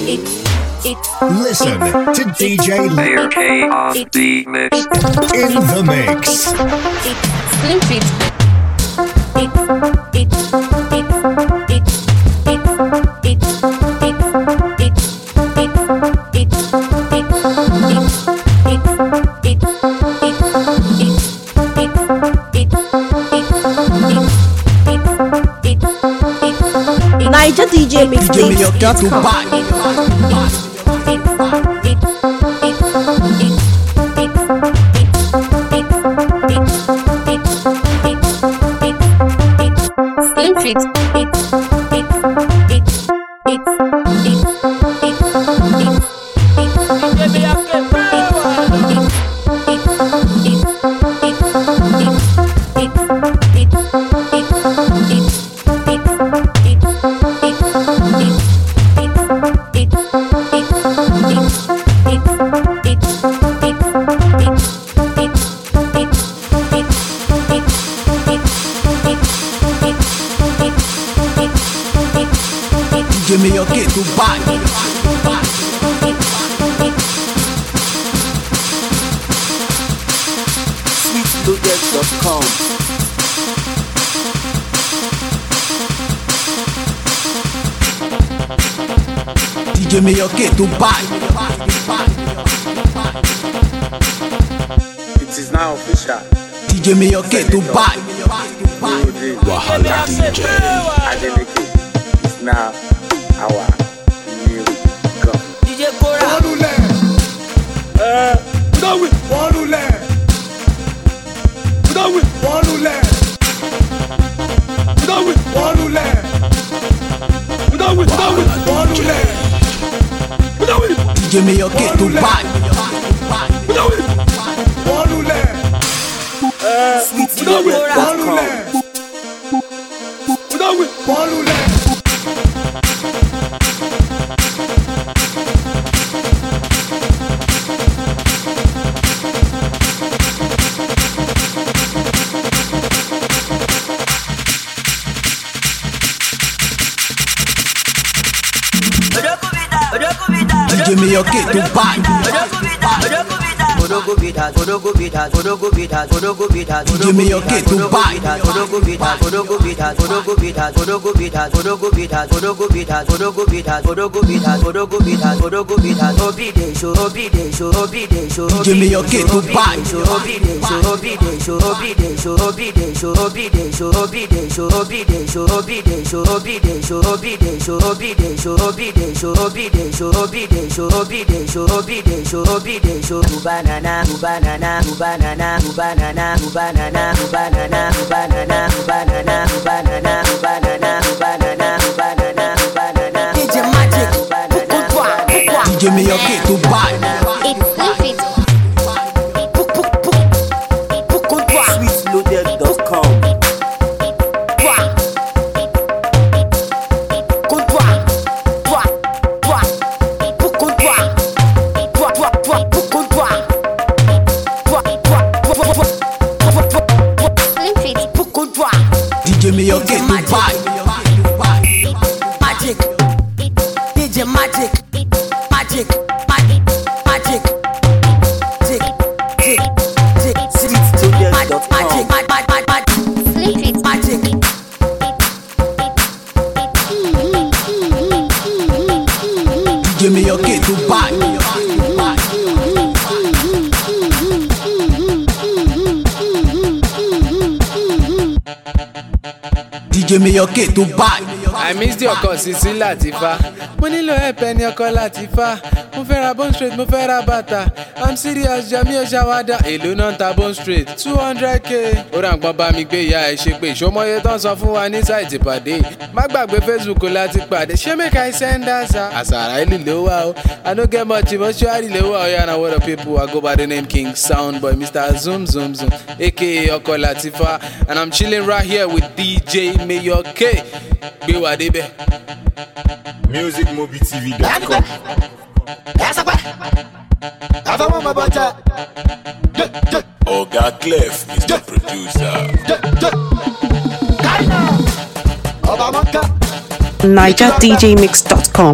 Listen to DJ Mayor K on the mix. In the mix. Slim Fit. Niger DJ Mixtape.com. Slim Fit. Give me your kit to buy. Sweetloaded.com. Give me your kit to buy. It is now official. DJ me your kit to buy. Wahala DJ. Adeleke is now our new governor. DJ Bora. DJ me your kit to buy. Sweetloaded.com. DJ me your kit to buy. Give me your kit to buy. Give me your kit to buy. Banana, banana, banana, banana, banana, banana, banana, banana, banana, banana, banana, banana, banana. DJ Magic, DJ me your kit to buy. Sweetloaded.com. DJ me your kit to buy. Magic, DJ Magic, Magic, Magic, Magic, Tick, Tick, Tick, Sweetloaded.com. Magic, Magic. DJ me your kit to buy. DJ me your kit to buy. I missed your call, Sisi Latifa. Mo nílò ẹ̀pẹ̀ ní ọkọ Latifa. Mo fẹ́ ra Bone Straight, mo fẹ́ ra bàtà. I'm serious, Jami Oṣawada. Èló náà ń ta Bone Straight 200k. Ó rà ń pọ́n bá mi gbé ìyá ẹ̀ ṣe pé ìṣọmọye tán sọ fún wa ní sáìtì pàdé. Má gbàgbé Facebook láti pàdé. Ṣé make I send answer? Àṣàrà ìlú ló wà o. I no get much emotionally ló wà o. Yana what up people? I go by the name King Soundboy, Mr. Zoom Zoom Zoom, aka ọkọ Latifa. And I'm chilling right here with DJ Mayor K. Gbé wa débẹ̀. MusicMobiTV.com. Oga Clef is the producer. NigerDJMix.com.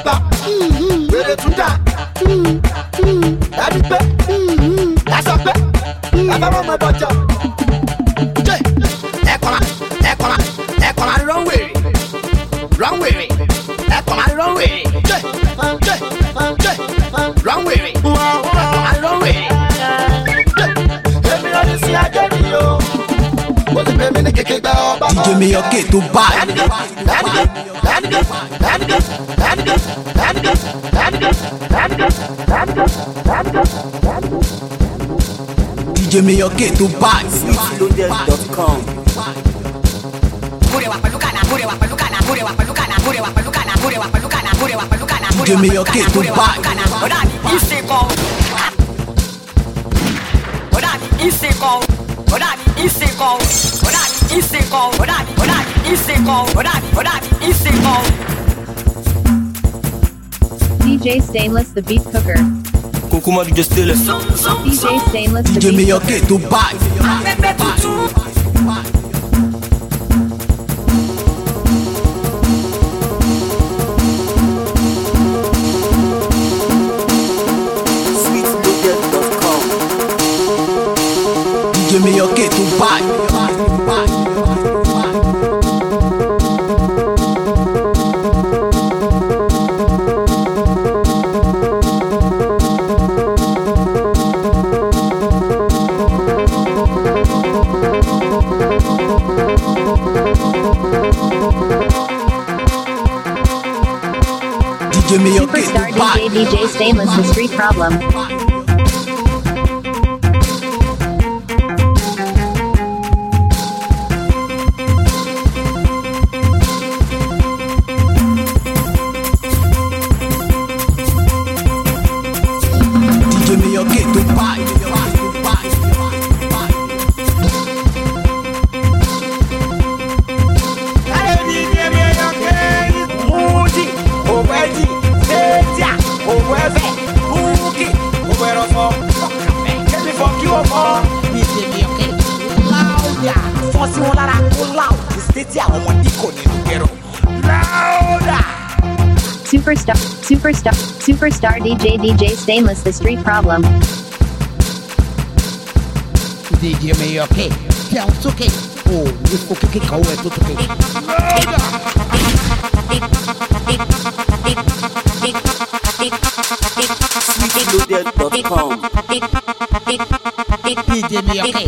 DJ Mayoke to buy. DJ Mayoke to buy. Sweetloaded.com. DJ Mayoke to buy. DJ Stainless the beat cooker. Kukuma DJ Stainless. DJ Stainless the DJ beat Mayoke to buy. Sweetloaded.com. DJ Mayoke to buy. DJ Mayoke Superstar to buy. DJ Stainless the street problem. DJ Mayoke to buy. Superstar DJ Stainless the street problem. DJ Mayoke, é soquei. Oh, isso que caiu é tudo que. Sweetloaded.com. DJ Mayoke.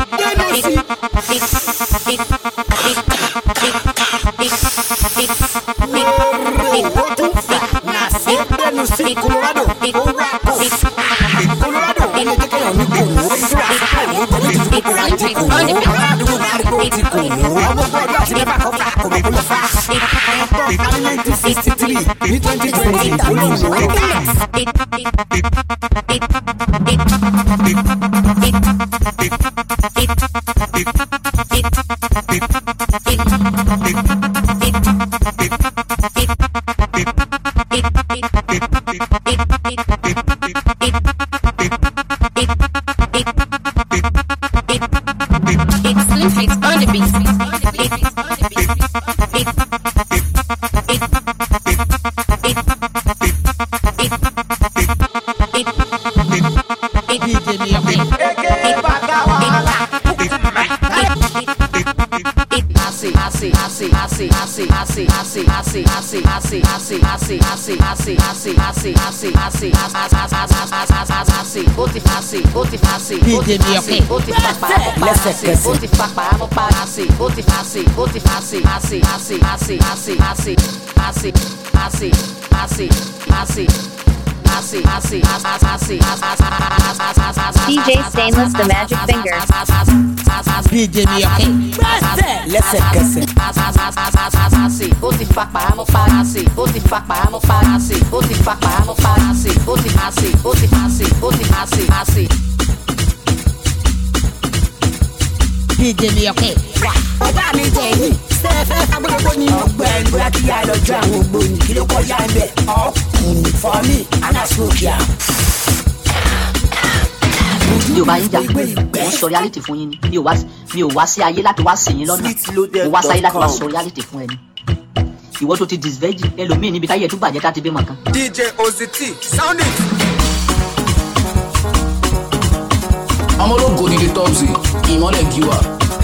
DJ Stainless the magic finger. DJ Mayoke. DJ Mayoke. Ọba mi jẹ yìí, sẹ́fẹ́ fagbọ́dọ̀ ní ọgbẹ́ bóyá kí á lọ jọ àwọn ògbóni kí ló kọjá ń bẹ̀ ọkùnrin for me anascokia. Mi ò bá yín jà, mo ń sọ reality fún yín ni. Mi ò wá sí ayé láti wá sìn yín lọ́nà. Mo wá sáyé láti wá sọ reality fún ẹni. ìwọ tó ti disveji ẹlòmíì níbi táyé tó bàjẹ́ tá ti bímọ kan. DJ Ozzy, sound it. ọmọ ológo ni the Topsy ìmọ̀lẹ̀ giwa.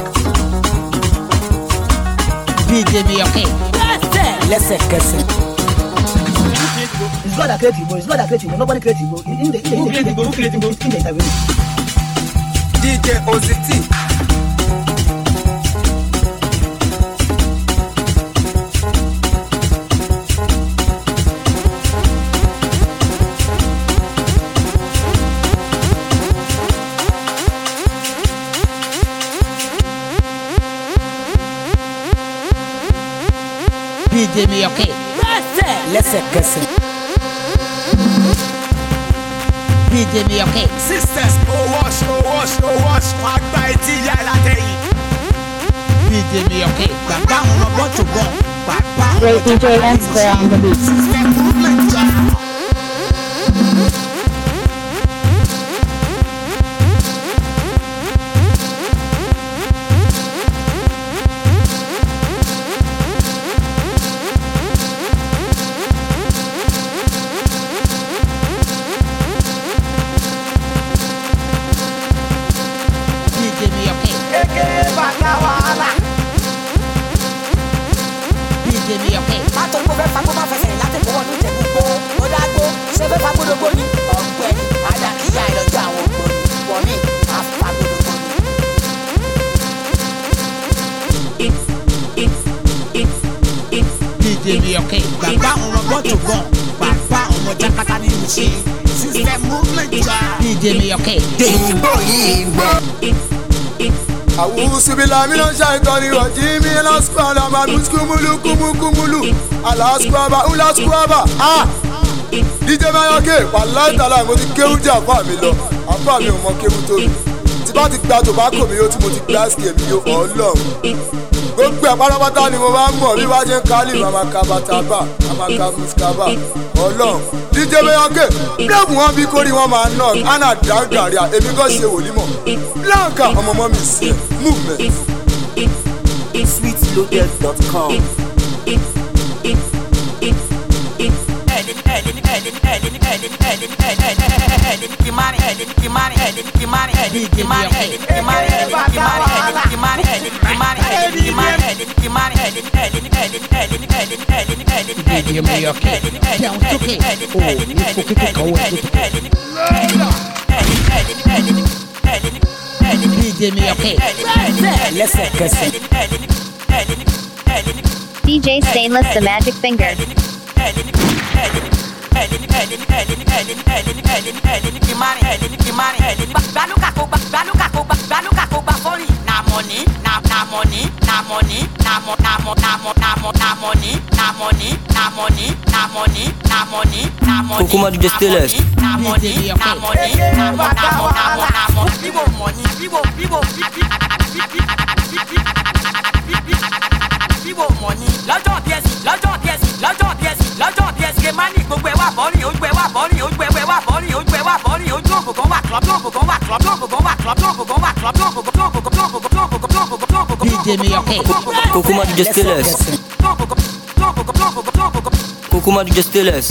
DJ Miyoke. Lẹ́sẹ̀kẹsẹ̀. It's God that created Igbo. It's God that created Igbo. Nobody created Igbo. In the interview. DJ Ozzy. DJ Miyoke. Lẹ́sẹ̀kẹsẹ̀. DJ Miyoke. Sisters, wash, àgbà etí ìyá látẹ̀yìn. DJ Miyoke. Bàbá àwọn ọmọ tó bọ̀. Bàbá Great DJ Answer on the beat. DJ Miyoke. Bàbá àwọn ọmọ tó bọ̀. Bàbá ọmọ jákàtà ní ìṣe. System movement jà. DJ Miyoke. Awusubila mina shaitani rajim ina squala mabus kumulu ala squaba ula squaba DJ Miyoke wallahi ta'ala mo ti kéwú jà fa mi lọ afa mi ò mọ kéwú tó mi tí bá ti gba tobacco mi yo tí mo ti gba ski mi yo Ọlọ́run gbogbo àpárapátá ni mo máa ń mọ̀ bí wá jẹ́ ń kálí màmá kabataba màmá kabuskaba Ọlọ́run DJ Miyoke blọọgù wọn bí kórìí wọn máa nọ ana dàgàríà èmi kò ṣe wòlímọ̀ blanca ọmọ mọ́ mi sí ẹ̀ movement. sweetloaded.com. DJ Miyoke. Down to K. Oh, you fucking go DJ Miyoke. Lẹ́sẹ̀kẹsẹ̀. DJ Stainless the Magic Finger. Kukuma DJ Stainless. lọ́jọ́ díẹ̀ sí kemani gbogbo ẹ̀ wà bọ́ọ̀rì ojú ẹ̀ wà bọ́ọ̀rì ojú ẹ̀ wà bọ́ọ̀rì ojú ẹ̀ wà bọ́ọ̀rì ojú ògùngàn wà club DJ Miyoke. Kukuma DJ Stainless. Kukuma DJ Stainless.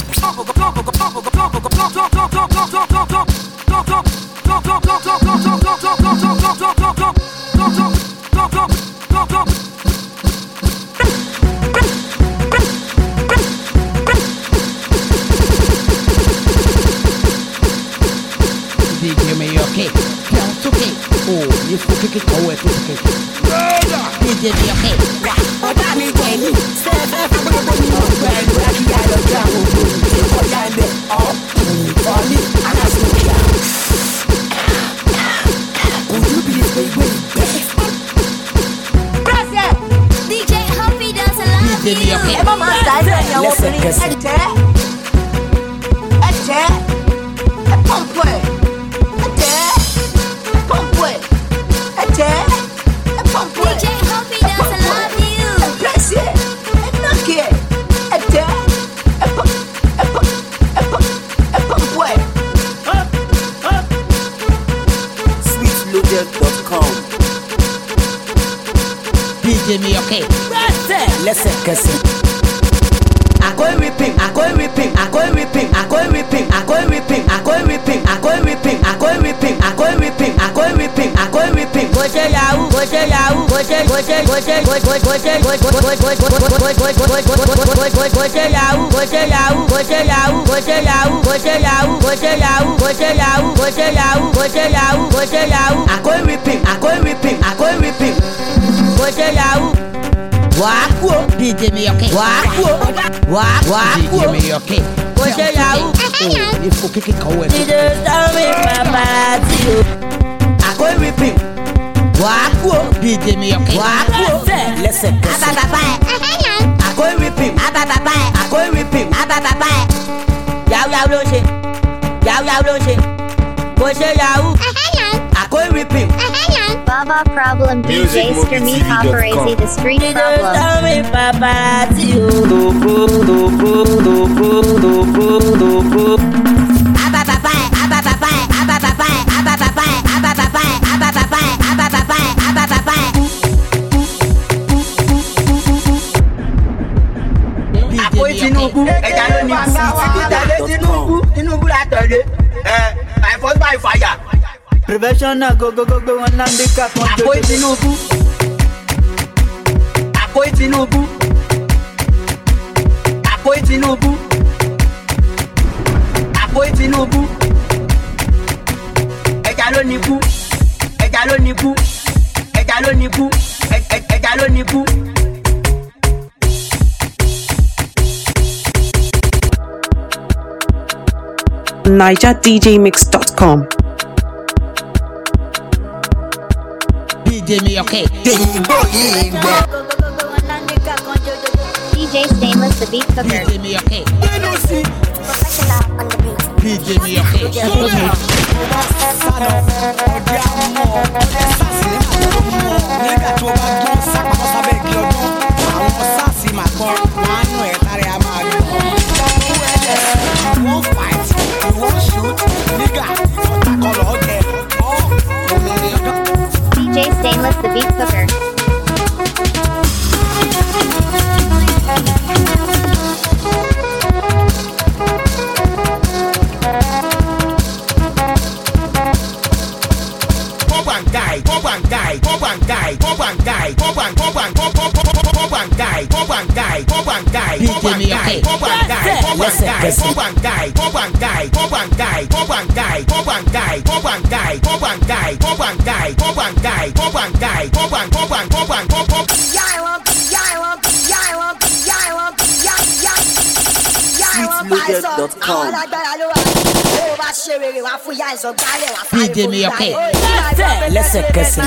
DJ Miyoke. Down to K. Oh, you fucking go DJ Miyoke. Ọ̀dà mi tẹ̀lé sẹ́fẹ́ fagbọ́dọ̀ ní ọgbà ẹ̀rọ akíyà lọ́jọ́ àwọn ògbóni tí ó kọjá ẹ̀bẹ̀ ọ̀kùnrin fọ́ọ̀lì aláṣọ́kìá. Ojú bí lè gbé ìgbẹ́. President DJ Humpy does a lot DJ Miyoke. ẹ má máa ta ẹgbẹ́ ìyàwó obìnrin Lẹ́sẹ̀kẹsẹ̀. ẹ pọ́ǹpù ẹ̀ pọ́ǹpù ẹ̀ pọ́ǹpù ẹ̀. DJ Humpy does a lot you. ẹ pẹ́sì ẹ̀ ẹ nàkì ẹ̀ pọ́ǹpù ẹ̀. sweetloaded.com. DJ Miyoke. Lẹ́sẹ̀kẹsẹ̀. DJ me okay. DJ me okay. Il faut que quelqu'un ouais. DJ me okay. Listen. Baba Problem DJ Skirmy Paparazzi the Street Tinubu, ẹja ló ní Tinubu látọ̀lé by force by fire. Prevention na go wọn náà bí ká pọn tó. Àpòyí Tinubu. Ẹja ló ní kú. NigerDJMix.com. DJ me okay. DJ Stainless the Beat Cooker. DJ me okay. DJ me okay. Nígbà tó bá dún sápamọ́ sábẹ́ igi ọdún, àwọn sáàsì máa kọ́ láàánú ẹ̀ tárí a máa lò. You won't fight, you won't shoot, nigga, ọ̀tá kan lọ́ọ́ jẹ. DJ Stainless the Beat Cooker. DJ me okay. Lẹ́sẹ̀kẹsẹ̀.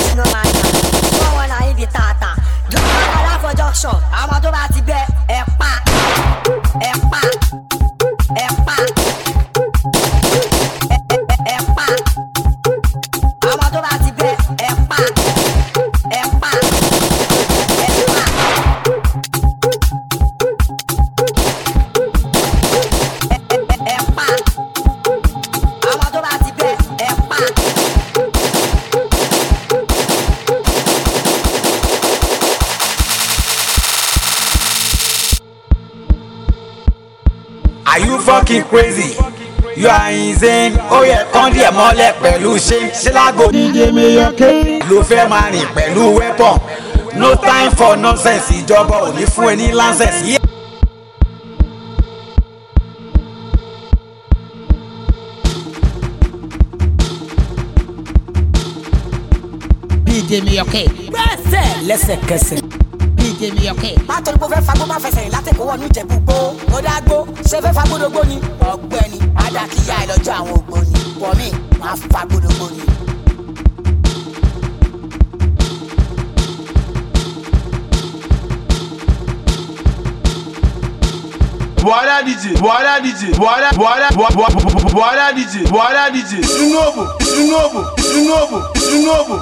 Àwọn tó bá ti bẹ ẹ pa. Àwọn tó bá ti bẹ ẹ pa. Are you fucking crazy? You are insane. Ó yẹ kán díẹ̀ mọ́lẹ̀ pẹ̀lú ṣé lágbo. DJ me okay. Ló fẹ́ máa rìn pẹ̀lú weapon. No time for nonsense. Ìjọba ò ní fún ẹ ní license. DJ me okay. Lẹ́sẹ̀kẹsẹ̀. DJ me okay. Má torí pé ó fẹ́ fagbó má fẹsẹ̀ rìn látẹ̀kọ́ wọnú Ìjẹ̀bú gbó. Ó dágbó ṣe fẹ́ fagbódógbó ni. Ọ̀gbẹ́ni Adákíyá ẹ̀ lọ́jọ́ àwọn ògbóni. Pọ̀mí máa fagbódógbó ni. Buhari DJ, Tinubu.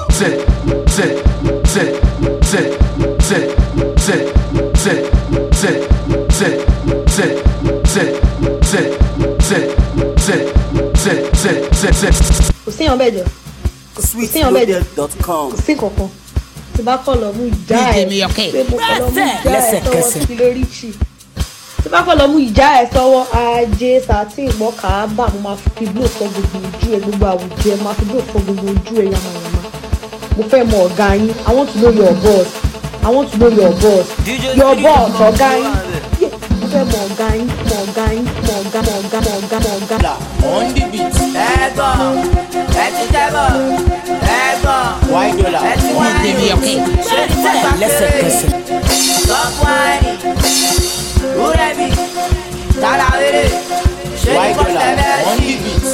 Kò sí èèyàn bẹ́ẹ̀ jọ. Kò sí èèyàn bẹ́ẹ̀ jọ. Kò sí kankan. Tí bá kọ̀ lọ mú ìjà ẹ̀. Ṣé mo kọ̀ lọ mú ìjà ẹ̀ sọ́wọ́ sí lórí ìṣì? Tí bá kọ̀ lọ mú ìjà ẹ̀ sọ́wọ́ ajé sàtì ìgbọ́ kàábà mo máa fi bló fọ gbogbo ojú ẹ̀ gbogbo àwùjọ ẹ̀ máa fi bló fọ gbogbo ojú ẹ̀ yamayama. mo fẹ́ mọ ọ̀gá yín. I want to know your boss. I want to know your boss. Your boss ọ̀gá yín. Mo fẹ́ mọ ọ̀gá yín, mọ ọ̀gá yín, mọ ọ̀gá. On the beat. Ẹ̀gbọ́n, ẹ ti tẹ́bọ̀. Ẹ̀gbọ́n, wáyé dọ́là. Ẹ ti wáyé. Ṣé ti tẹ́bọ̀ lẹ́sẹ̀kẹsẹ̀? Sọ́kùnrin, Rúrẹ́bì, Tàlàwérè. Ṣé ti kọ́ tẹ́lẹ̀ sí?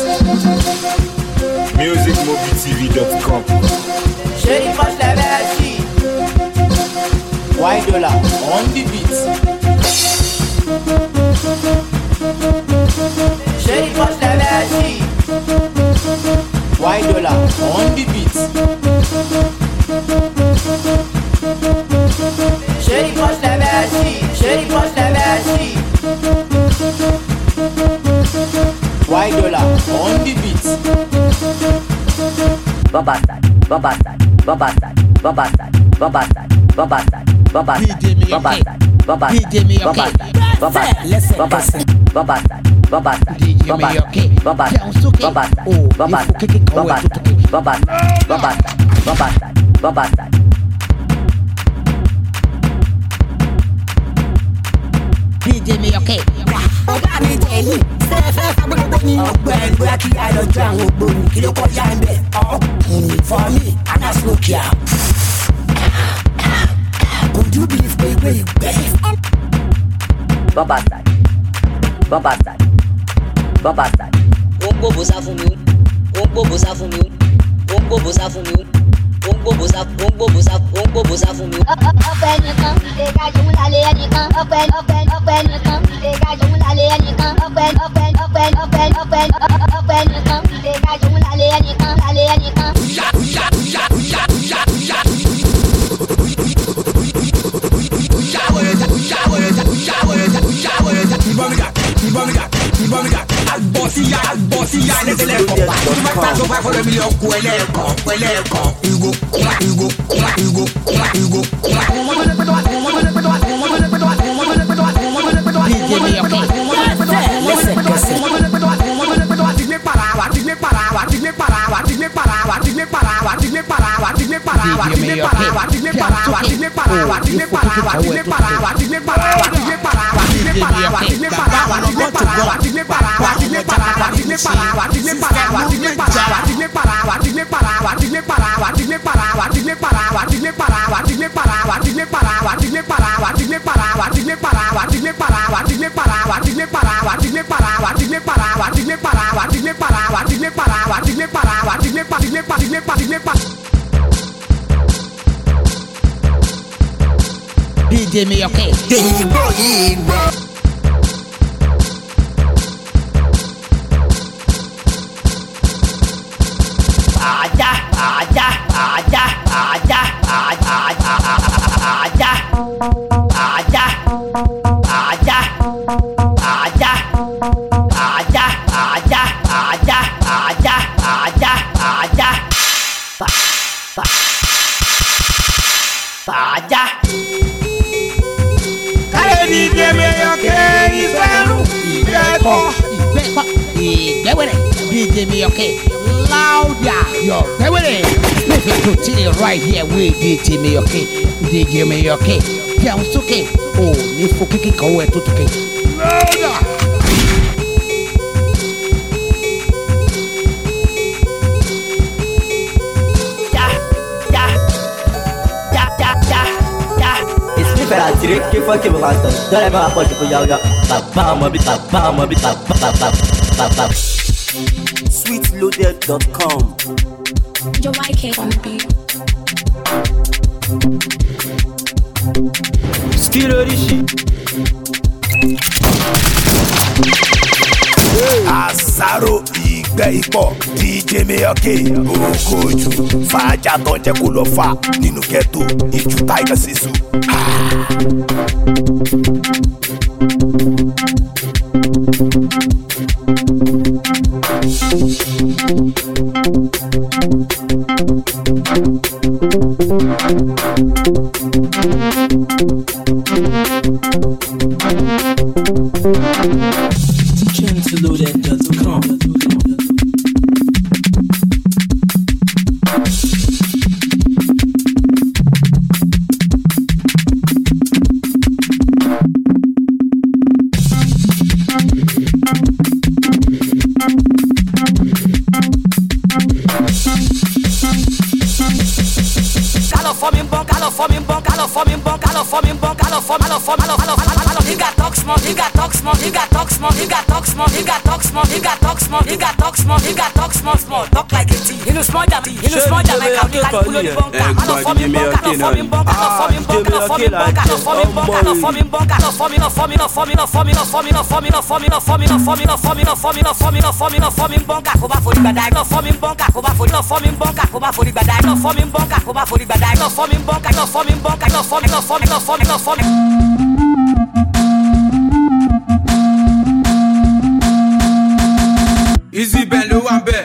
musicmobitv.com. Ṣé ti kọ́ tẹ́lẹ̀ sí? Wáyé dọ́là. On the beat. Ṣé ti kọ́ tẹ́lẹ̀ sí? Wáyé dọ́là. On the beat. Ṣé ti kọ́ tẹ́lẹ̀ sí? Ṣé ti kọ́ tẹ́lẹ̀ sí? Wáyé dọ́là. On the beat. Babastad, Babastad, Babastad, Babastad, Babastad, Babastad, Babastad, Babastad, Babastad, Babastad, Babastad, Babastad, Babastad, Babastad. DJ me okay. Ọba mi jẹ̀lì, sẹ́fẹ́ fagbọ́gbọ́ ní ọgbẹ́ bóyá kí a lọ jọ àwọn ògbóni kí ló kọjá ń bẹ̀. Ọkùnrin for me, anaslokia. Could you believe pé ìwé ìgbẹ́? Babastad, Babastad, Babastad. Ó ń gbóbo sá fún mi, ó ń gbóbo sá fún mi, ó ń gbóbo sá fún mi, ó ń gbóbo sá fún mi. Ọpẹ́ nìkan, ìgbà jòun lálẹ́ ẹnìkan. Ọpẹ́ nìkan, ìgbà jòun lálẹ́ ẹnìkan. Ọpẹ́ nìkan, ìgbà jòun lálẹ́ ẹnìkan. Agbọ̀síyá lẹ́sẹ̀lẹ́kọ̀ọ́ pa. Ìgbà tó bá fọlọ́ mi lọ kú ẹlẹ́ẹ̀kan. Ìgò kúnlá. DJ me okay. DJ me okay. Louder, yo. Make me continue right here with DJ me okay. DJ me okay. Down okay. Oh, ni fokiki kawe tutuke. Louder. Espera, tirei que foi que eu gosto. Dá uma porta pro yoga. Sweetloaded.com. Your mic on the beat. Skill Rishi. Àsáró ìgbẹ́ ipò DJ Mayoke Ogoju fàájà tó jẹ́ kó lọ fà nínú ghetto ìjú Tiger Sisu. Gentleloaded.com. forming bunker, no forming bunker, no forming bunker, no forming, no forming, no forming. He got talk small, he got talk small, he got talk small, he got talk small, he got talk small, he got talk small, he got talk small, he got talk small, small. Talk like a T. You know small that, you know small that like how they like pull on the bunker. No forming bunker, no forming bunker, no forming bunker, no forming bunker, no forming bunker, no forming bunker, no forming, no forming, no forming, no forming, no forming, no forming, no forming, no forming, no forming, no forming, no forming, no forming, no forming, no forming bunker. Go back for the bad, no forming bunker. Go back for no forming bunker. Go back for the bad, no forming bunker. Go back for the bad, no forming bunker, no forming bunker, no forming, no forming, no forming, no forming. Easy bello one bit.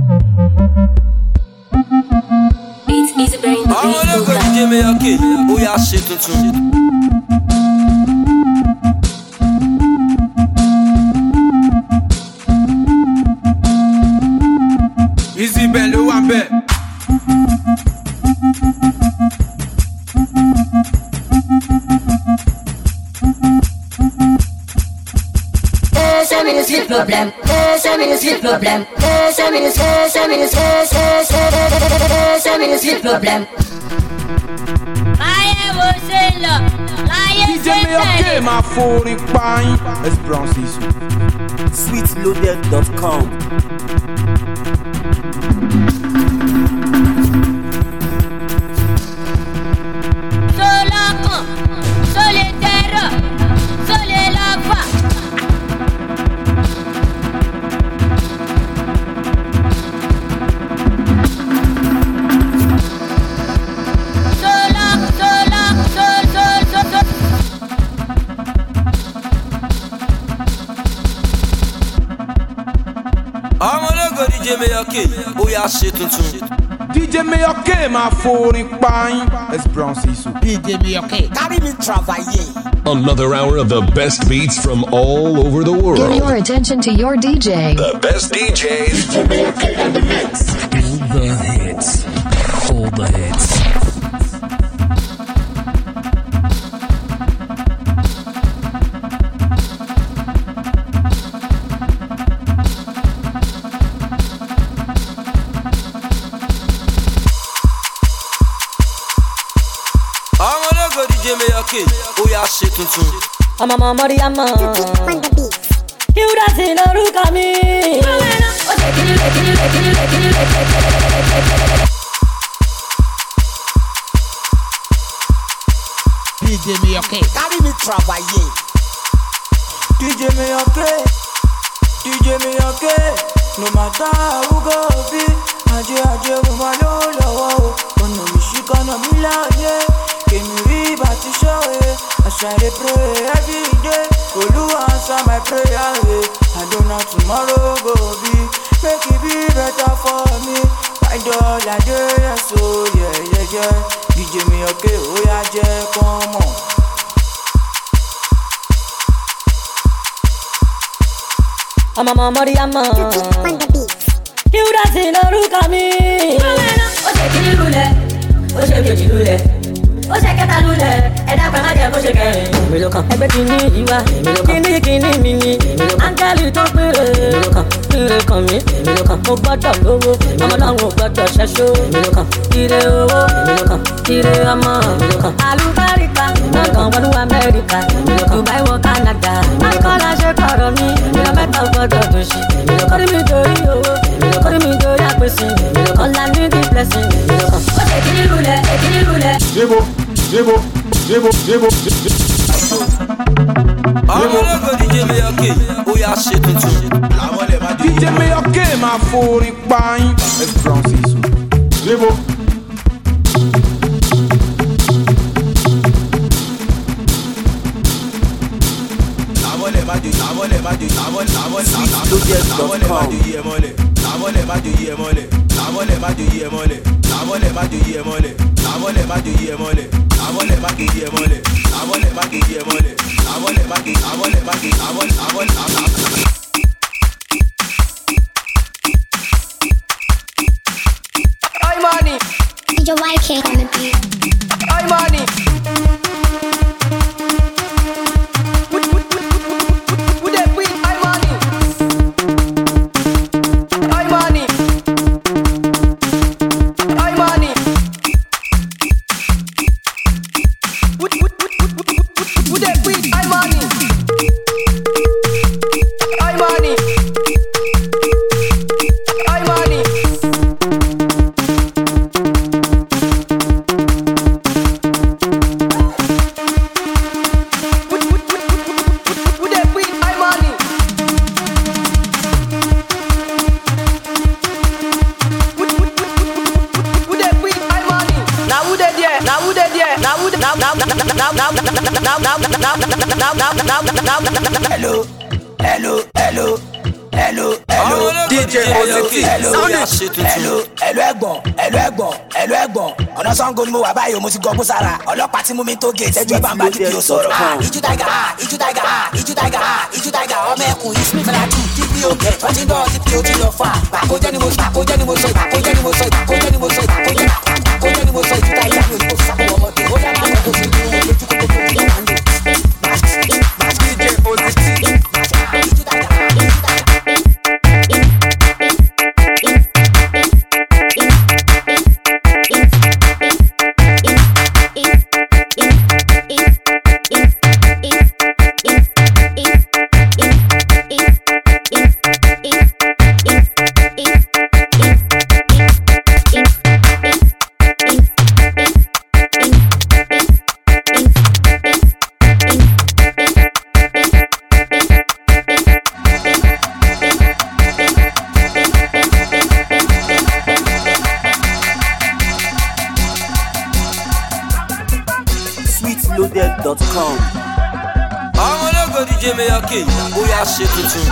It's easy brain. I'm gonna go DJ Mayoke. Oh yeah, shit too. Easy bello one bit. Sleep problem, sleep problem, sleep problem. DJ Mayoke, ma foreign pine. Let's bronze this. Sweetloaded.com. DJ Mayoke, oh yeah, shit too. DJ Mayoke, ma foreign pine. Let's bronze this. DJ Mayoke, carry me travailler. Another hour of the best beats from all over the world. Give your attention to your DJ. The best DJs. DJ Mayoke in the mix. All the hits. All the hits. Oh yeah, shit too. I'm a Mariama. You dancing a look at me. DJ Mayoke, carry me travailler. DJ Mayoke, no matter how go be, aje mo lo lo, kono mi shikana mi la ye. Can you read about the show? I try to pray every day. Olu answer my prayer. I don't know tomorrow go be. Make it be better for me. My dollar day, so yeah. DJ Mayoke, oh yeah, come on. I'm a Mariama. You dancing a look at me. Ó ṣe kẹta lulẹ̀, ẹ̀dá kan má jẹ́ kó ṣe kẹrin. Èmi ló kàn. Ẹgbẹ́ kìíní ìwà, kìíní mi ni. Áńgẹ́lì tó péré. Èmi ló kàn. Ire kan mi. Èmi ló kàn. Mo gbọ́dọ̀ lówó. Ọmọ náà mo gbọ́dọ̀ ṣẹ́ṣó. Èmi ló kàn. Ire owó. Èmi ló kàn. Ire ọmọ. Èmi ló kàn. Àlùbáríkà. London wọnú Amẹ́ríkà. Èmi ló kàn. Dubai wọ Canada. Akọ́lá ṣe kọ̀rọ̀ mi. Èmi ló mẹ́ta gbọ́dọ̀ dùn sí. Èmi ló kàn. Kórìí mi dorí owó. Èmi ló kàn. Kórìí mi dorí àpèsè. Èmi ló kàn. Ọ̀la ní the blessing. Èmi ló kàn. Ó ṣe kìíní rulẹ̀, èkìíní rulẹ̀. I'm gonna go DJ Mayoke, oh yeah, shit too. DJ Mayoke, ma foreign pine. Let's bronze this. Oi money, DJ YK on the beat. Oi money. Hello, DJ Ozeki. Hello, ẹ̀gbọ́n. Ọ̀nà Ṣàngó ni mo wà báyìí, mo ti gọ́ bó sára. Ọlọ́pàá tí mú mi tó gé, ẹjọ́ bá ń bá kíkì ó sọ̀rọ̀. Ìjú Tiger, ọmọ ẹkùn yìí Smith Latu, kíkì ó gẹ̀, tọ́jú náà kíkì ó ti lọ fà. Bàkójẹ́ ni mo sọ, Ìjú Tiger mi ò ní kó sápò ọmọ tó. Ó yára àwọn kò sí ní ojú kòkòrò tó yẹ wá ń lò. DJ Ozeki. Sweetloaded.com. Àwọn ológo DJ Mayorkey, bóyá ṣe tuntun.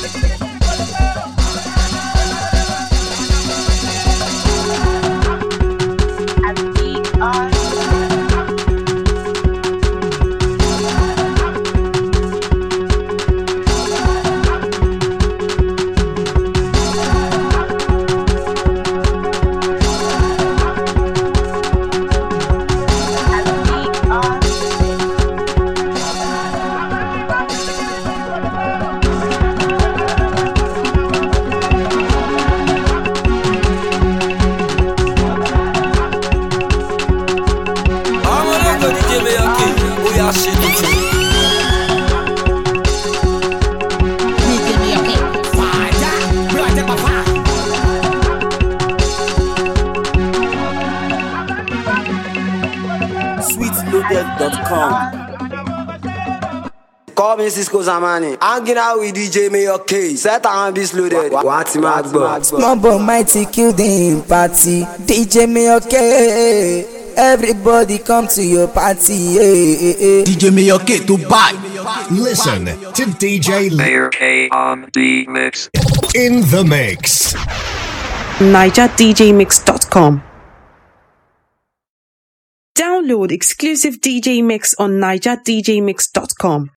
Call me Cisco Zamani. Hanging out with DJ Mayorkey. Set and be loaded. What mad boy? Small boy mighty kill the party. DJ Mayorkey. Everybody come to your party. DJ Mayorkey to buy. Listen to DJ Mayorkey on the mix. In the mix. NigerDJMix.com. Download exclusive DJ mix on NigerDJMix.com.